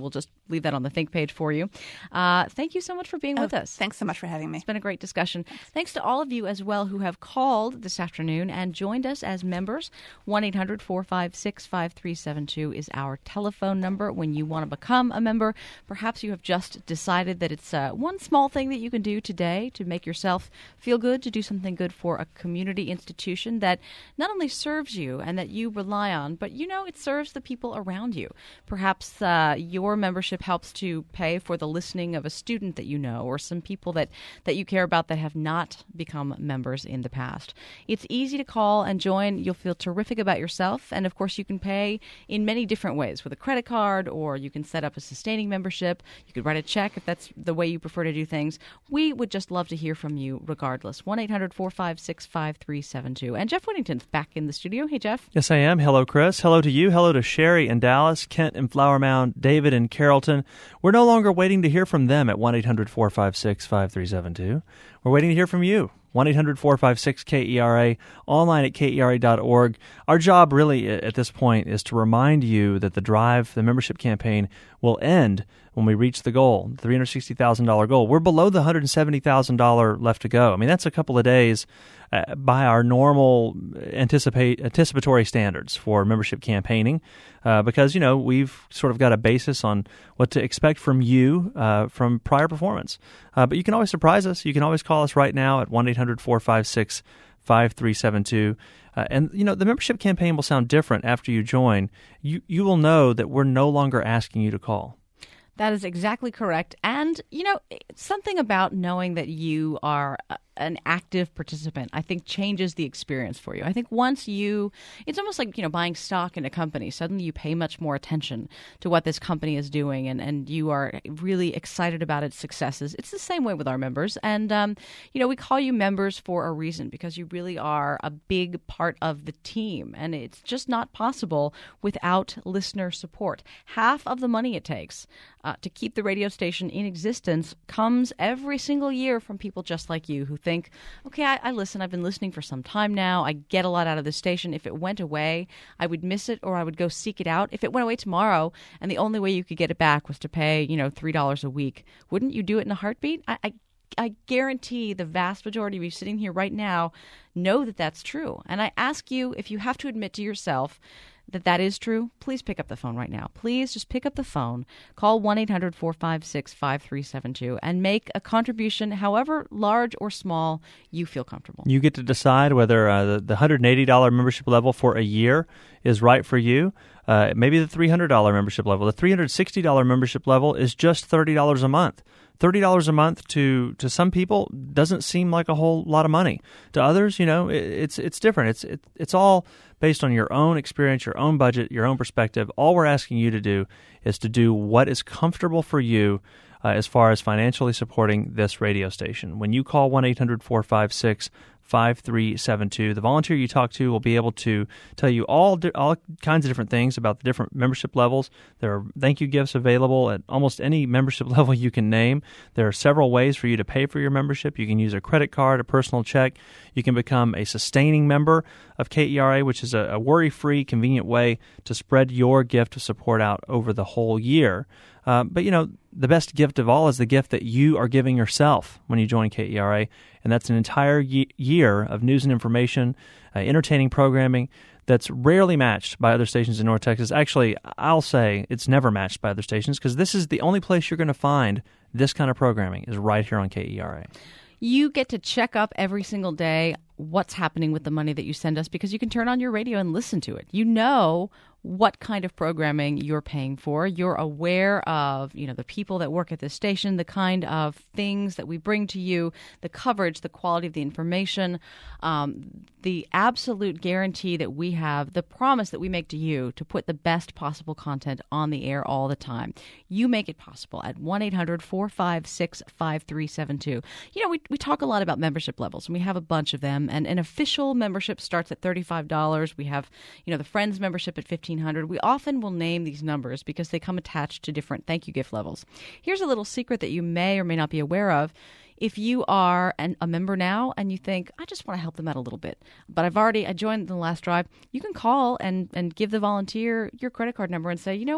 leave that on the Think page for you. Uh, thank you so much for being Oh, with us. Thanks so much for having me. It's been a great discussion. Thanks to all of you as well who have called this afternoon and joined us as members. one eight hundred four five six five three seven two is our telephone number when you want to become a member. Perhaps you have just decided that it's uh, one small thing that you can do today to make yourself feel good, to do something good for a community institution that not only serves you and that you rely on, but you know it serves the people around you. Perhaps uh, your membership helps to pay for the listening of a student that you know or some people that, that you care about that have not become members in the past. It's easy to call and join. You'll feel terrific about yourself. And, of course, you can pay in many different ways with a credit card, or you can set up a sustaining membership. You could write a check if that's the way you prefer to do things. We would just love to hear from you regardless. one eight hundred four five six five three seven two. And Jeff Whittington's back in the studio. Hey, Jeff. Yes, I am. Hello, Chris. Hello to you. Hello to Sherry in Dallas, Kent in Flower Mound, David in Carrollton. We're no longer waiting to hear from them at one eight hundred four five six five three seven two. We're waiting to hear from you. one eight hundred four five six K E R A, online at K E R A dot org. Our job really at this point is to remind you that the drive, the membership campaign, will end when we reach the goal, the three hundred sixty thousand dollars goal. We're below the one hundred seventy thousand dollars left to go. I mean, that's a couple of days uh, by our normal anticipate anticipatory standards for membership campaigning uh, because, you know, we've sort of got a basis on what to expect from you uh, from prior performance. Uh, but you can always surprise us. You can always call us right now at one eight hundred four five six five three seven two. Uh, and, you know, the membership campaign will sound different after you join. You, you will know that we're no longer asking you to call. That is exactly correct. And, you know, something about knowing that you are an active participant, I think, changes the experience for you. I think once you, it's almost like, you know, buying stock in a company. Suddenly you pay much more attention to what this company is doing, and, and you are really excited about its successes. It's the same way with our members. And, um, you know, we call you members for a reason, because you really are a big part of the team. And it's just not possible without listener support. Half of the money it takes uh, to keep the radio station in existence comes every single year from people just like you who think, okay, I, I listen. I've been listening for some time now. I get a lot out of this station. If it went away, I would miss it, or I would go seek it out. If it went away tomorrow and the only way you could get it back was to pay, you know, three dollars a week, wouldn't you do it in a heartbeat? I, I I guarantee the vast majority of you sitting here right now know that that's true. And I ask you, if you have to admit to yourself that that is true, please pick up the phone right now. Please just pick up the phone, call one eight hundred four five six five three seven two, and make a contribution, however large or small you feel comfortable. You get to decide whether uh, the, the one hundred eighty dollars membership level for a year is right for you. Uh, maybe the three hundred dollars membership level. The three hundred sixty dollars membership level is just thirty dollars a month. thirty dollars a month to, to some people doesn't seem like a whole lot of money. To others, you know, it, it's it's different. It's it, it's all based on your own experience, your own budget, your own perspective. All we're asking you to do is to do what is comfortable for you uh, as far as financially supporting this radio station. When you call one eight hundred four five six five three seven two, the volunteer you talk to will be able to tell you all di- all kinds of different things about the different membership levels. There are thank you gifts available at almost any membership level you can name. There are several ways for you to pay for your membership. You can use a credit card, a personal check. You can become a sustaining member of K E R A, which is a, a worry-free, convenient way to spread your gift of support out over the whole year. Uh, but, you know, the best gift of all is the gift that you are giving yourself when you join K E R A, and that's an entire ye- year of news and information, uh, entertaining programming that's rarely matched by other stations in North Texas. Actually, I'll say it's never matched by other stations, because this is the only place you're going to find this kind of programming is right here on K E R A. You get to check up every single day what's happening with the money that you send us, because you can turn on your radio and listen to it. You know what kind of programming you're paying for. You're aware of, you know, the people that work at this station, the kind of things that we bring to you, the coverage, the quality of the information, um, the absolute guarantee that we have, the promise that we make to you to put the best possible content on the air all the time. You make it possible at one eight hundred four five six five three seven two. You know, we, we talk a lot about membership levels, and we have a bunch of them. And an official membership starts at thirty-five dollars. We have, you know, the Friends membership at fifteen hundred dollars. We often will name these numbers because they come attached to different thank you gift levels. Here's a little secret that you may or may not be aware of. If you are an, a member now and you think, I just want to help them out a little bit, but I've already I joined the last drive, you can call and, and give the volunteer your credit card number and say, you know what?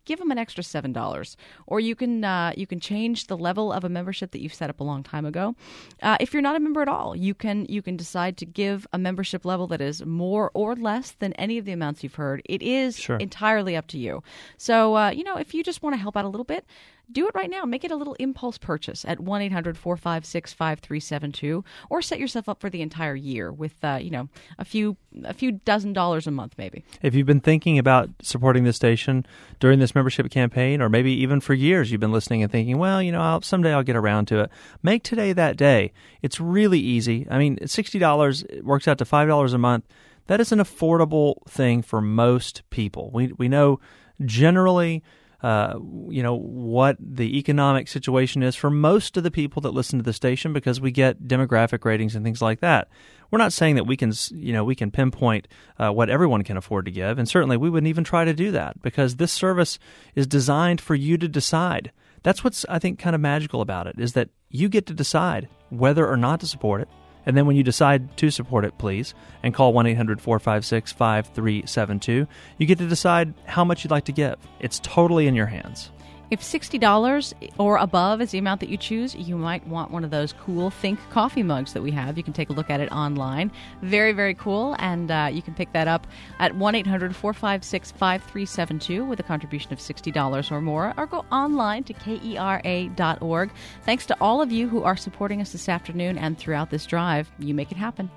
give them an extra seven dollars. Or you can uh, you can change the level of a membership that you've set up a long time ago. Uh, if you're not a member at all, you can you can decide to give a membership level that is more or less than any of the amounts you've heard. It is Sure. entirely up to you. So, uh, you know, if you just want to help out a little bit, do it right now. Make it a little impulse purchase at one eight hundred four five six five three seven two, or set yourself up for the entire year with, uh, you know, a few a few dozen dollars a month maybe. If you've been thinking about supporting this station during this membership campaign, or maybe even for years you've been listening and thinking, well, you know, I'll, someday I'll get around to it, make today that day. It's really easy. I mean, sixty dollars works out to five dollars a month. That is an affordable thing for most people. We we know generally Uh, you know, what the economic situation is for most of the people that listen to the station, because we get demographic ratings and things like that. We're not saying that we can, you know, we can pinpoint uh, what everyone can afford to give, and certainly we wouldn't even try to do that, because this service is designed for you to decide. That's what's, I think, kind of magical about it, is that you get to decide whether or not to support it. And then when you decide to support it, please, and call one eight hundred four five six five three seven two, you get to decide how much you'd like to give. It's totally in your hands. If sixty dollars or above is the amount that you choose, you might want one of those cool Think coffee mugs that we have. You can take a look at it online. Very, very cool. And uh, you can pick that up at one eight hundred four five six five three seven two with a contribution of sixty dollars or more, or go online to K E R A dot org. Thanks to all of you who are supporting us this afternoon and throughout this drive. You make it happen.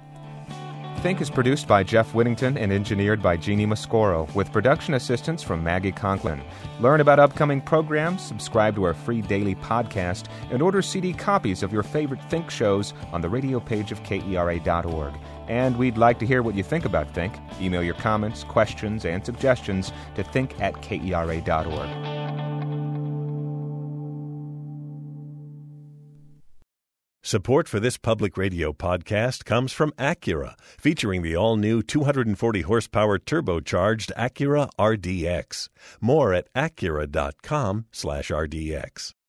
Think is produced by Jeff Whittington and engineered by Jeannie Mascoro, with production assistance from Maggie Conklin. Learn about upcoming programs, subscribe to our free daily podcast, and order C D copies of your favorite Think shows on the radio page of K E R A dot org. And we'd like to hear what you think about Think. Email your comments, questions, and suggestions to think at K E R A dot org. Support for this public radio podcast comes from Acura, featuring the all-new two hundred forty horsepower turbocharged Acura R D X. More at acura dot com slash R D X.